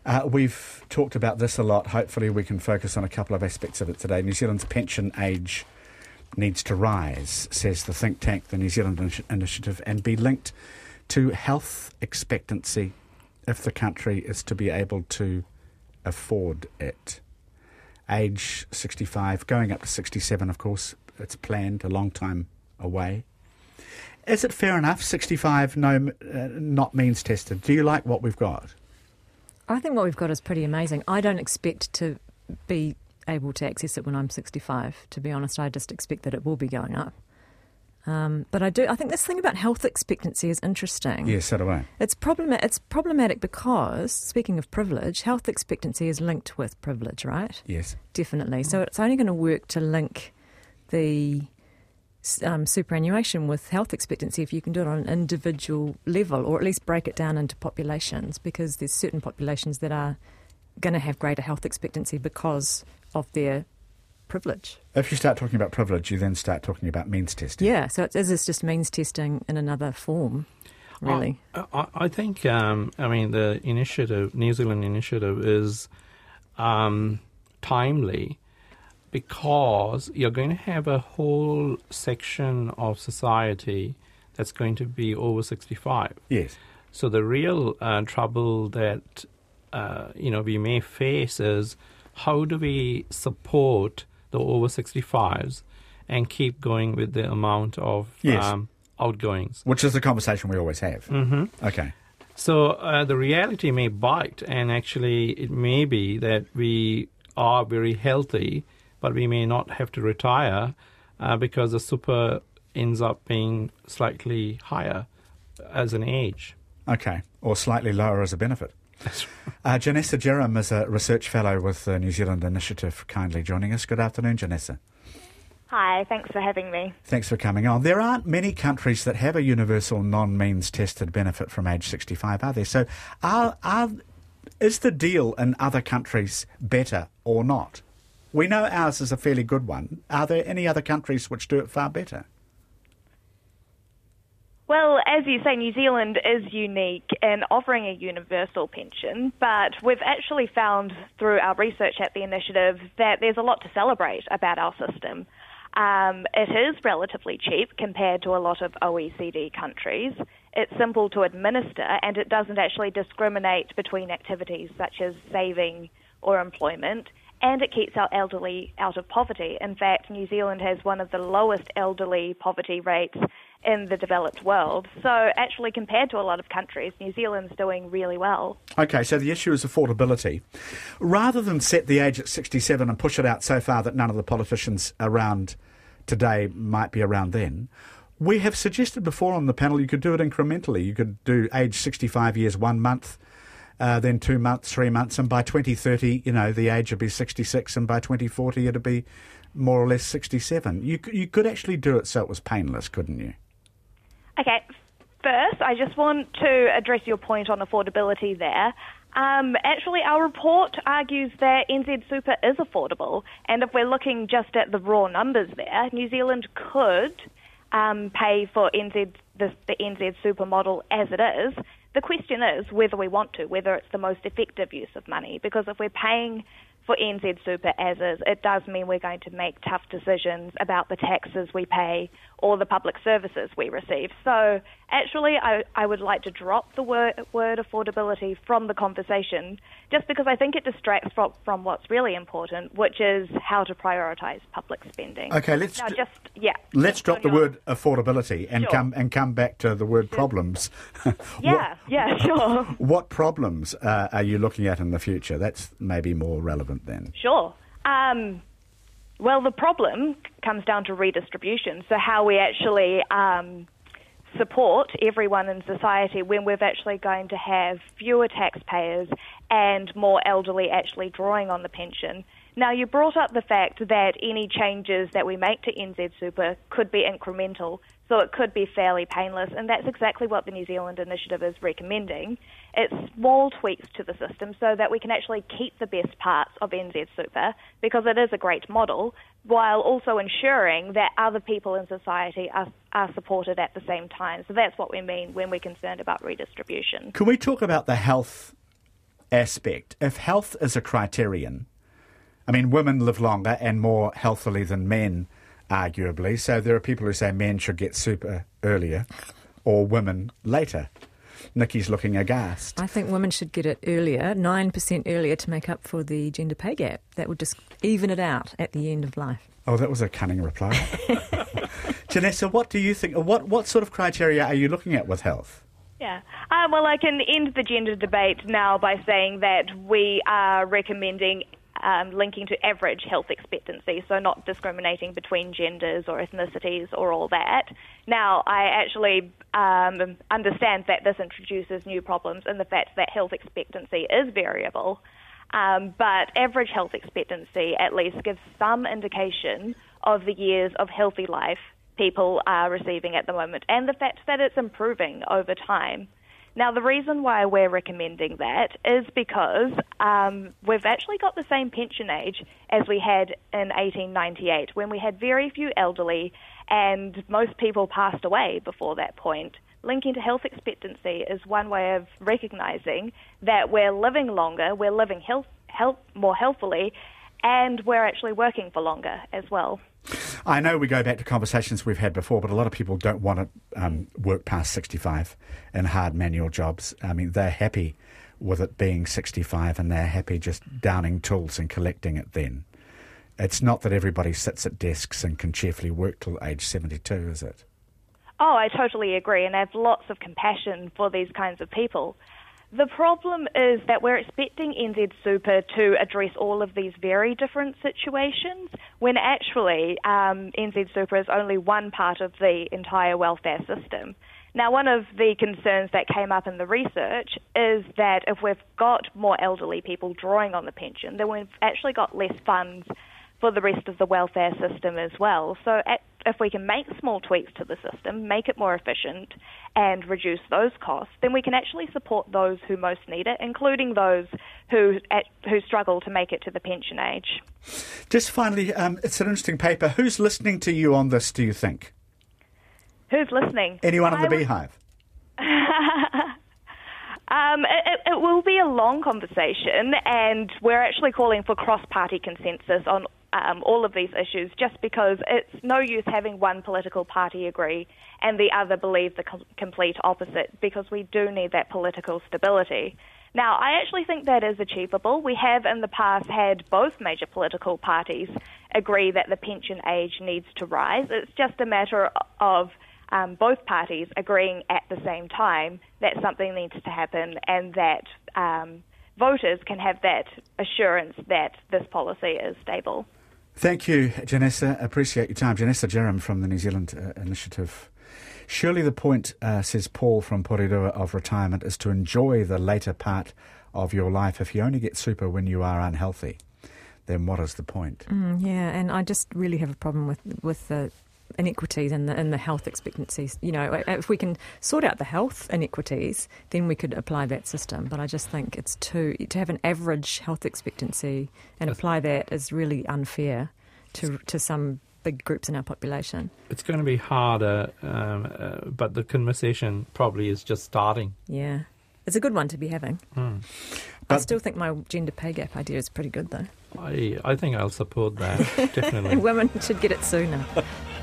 We've talked about this a lot. Hopefully we can focus on a couple of aspects of it today. New Zealand's pension age needs to rise, says the think tank, the New Zealand Initiative, and be linked to health expectancy if the country is to be able to afford it. Age 65, going up to 67, of course, it's planned, a long time away. Is it fair enough, 65, not means tested? Do you like what we've got? I think what we've got is pretty amazing. I don't expect to be able to access it when I'm 65, to be honest. I just expect that it will be going up. But I think this thing about health expectancy is interesting. Yes, so do I. It's problematic because, speaking of privilege, health expectancy is linked with privilege, right? Yes. Definitely. So it's only going to work to link the superannuation with health expectancy if you can do it on an individual level, or at least break it down into populations, because there's certain populations that are going to have greater health expectancy because of their privilege. If you start talking about privilege, you then start talking about means testing. Yeah, so it's just means testing in another form, really. I think, the initiative, New Zealand initiative, is timely, because you're going to have a whole section of society that's going to be over 65. Yes. So the real trouble that we may face is, how do we support the over 65s and keep going with the amount of outgoings? Which is the conversation we always have. Mm-hmm. Okay. So the reality may bite, and actually it may be that we are very healthy, but we may not have to retire because the super ends up being slightly higher as an age. Okay, or slightly lower as a benefit. That's right. Janessa Jerram is a research fellow with the New Zealand Initiative, kindly joining us. Good afternoon, Janessa. Hi, thanks for having me. Thanks for coming on. There aren't many countries that have a universal non-means tested benefit from age 65, are there? So is the deal in other countries better or not? We know ours is a fairly good one. Are there any other countries which do it far better? Well, as you say, New Zealand is unique in offering a universal pension, but we've actually found through our research at the initiative that there's a lot to celebrate about our system. It is relatively cheap compared to a lot of OECD countries. It's simple to administer, and it doesn't actually discriminate between activities such as saving or employment, and it keeps our elderly out of poverty. In fact, New Zealand has one of the lowest elderly poverty rates in the developed world. So actually, compared to a lot of countries, New Zealand's doing really well. Okay, so the issue is affordability. Rather than set the age at 67 and push it out so far that none of the politicians around today might be around then, we have suggested before on the panel you could do it incrementally. You could do age 65 years 1 month, then 2 months, 3 months, and by 2030, the age would be 66, and by 2040 it'd be more or less 67. You could actually do it so it was painless, couldn't you? Okay, first, I just want to address your point on affordability there. Actually, our report argues that NZ Super is affordable, and if we're looking just at the raw numbers there, New Zealand could pay for the NZ Super model as it is. The question is whether we want to, whether it's the most effective use of money, because if we're paying for NZ Super as is, it does mean we're going to make tough decisions about the taxes we pay or the public services we receive. So actually, I would like to drop the word affordability from the conversation, just because I think it distracts from what's really important, which is how to prioritise public spending. Okay, let's drop the word affordability and come back to the word problems. Sure. What problems are you looking at in the future? That's maybe more relevant then. Sure. Well, the problem comes down to redistribution, so how we actually support everyone in society when we're actually going to have fewer taxpayers and more elderly actually drawing on the pension. Now, you brought up the fact that any changes that we make to NZ Super could be incremental, so it could be fairly painless, and that's exactly what the New Zealand Initiative is recommending. It's small tweaks to the system so that we can actually keep the best parts of NZ Super, because it is a great model, while also ensuring that other people in society are supported at the same time. So that's what we mean when we're concerned about redistribution. Can we talk about the health aspect, if health is a criterion, I mean, women live longer and more healthily than men, arguably. So there are people who say men should get super earlier or women later. Nikki's looking aghast. I think women should get it earlier, 9% earlier, to make up for the gender pay gap. That would just even it out at the end of life. Oh, that was a cunning reply. Janessa, what do you think? What sort of criteria are you looking at with health? Yeah. Well, I can end the gender debate now by saying that we are recommending linking to average health expectancy, so not discriminating between genders or ethnicities or all that. Now, I actually understand that this introduces new problems in the fact that health expectancy is variable, but average health expectancy at least gives some indication of the years of healthy life people are receiving at the moment and the fact that it's improving over time. Now, the reason why we're recommending that is because we've actually got the same pension age as we had in 1898, when we had very few elderly and most people passed away before that point. Linking to health expectancy is one way of recognising that we're living longer, we're living more healthily, and we're actually working for longer as well. I know we go back to conversations we've had before, but a lot of people don't want to work past 65 in hard manual jobs. I mean, they're happy with it being 65 and they're happy just downing tools and collecting it then. It's not that everybody sits at desks and can cheerfully work till age 72, is it? Oh, I totally agree, and I have lots of compassion for these kinds of people. The problem is that we're expecting NZ Super to address all of these very different situations, when actually NZ Super is only one part of the entire welfare system. Now, one of the concerns that came up in the research is that if we've got more elderly people drawing on the pension, then we've actually got less funds for the rest of the welfare system as well. So if we can make small tweaks to the system, make it more efficient and reduce those costs, then we can actually support those who most need it, including those who struggle to make it to the pension age. Just finally, it's an interesting paper. Who's listening to you on this, do you think? Who's listening? Anyone on the Beehive? It will be a long conversation, and we're actually calling for cross-party consensus on all of these issues, just because it's no use having one political party agree and the other believe the complete opposite, because we do need that political stability. Now, I actually think that is achievable. We have in the past had both major political parties agree that the pension age needs to rise. It's just a matter of both parties agreeing at the same time that something needs to happen and that voters can have that assurance that this policy is stable. Thank you, Janessa. Appreciate your time. Janessa Jerram from the New Zealand Initiative. Surely the point, says Paul from Porirua, of retirement is to enjoy the later part of your life. If you only get super when you are unhealthy, then what is the point? Yeah, and I just really have a problem with the inequities in the health expectancies. You know, if we can sort out the health inequities, then we could apply that system. But I just think it's to have an average health expectancy and apply that is really unfair to some big groups in our population. It's going to be harder, but the conversation probably is just starting. Yeah. It's a good one to be having. I still think my gender pay gap idea is pretty good, though. I think I'll support that, definitely. Women should get it sooner.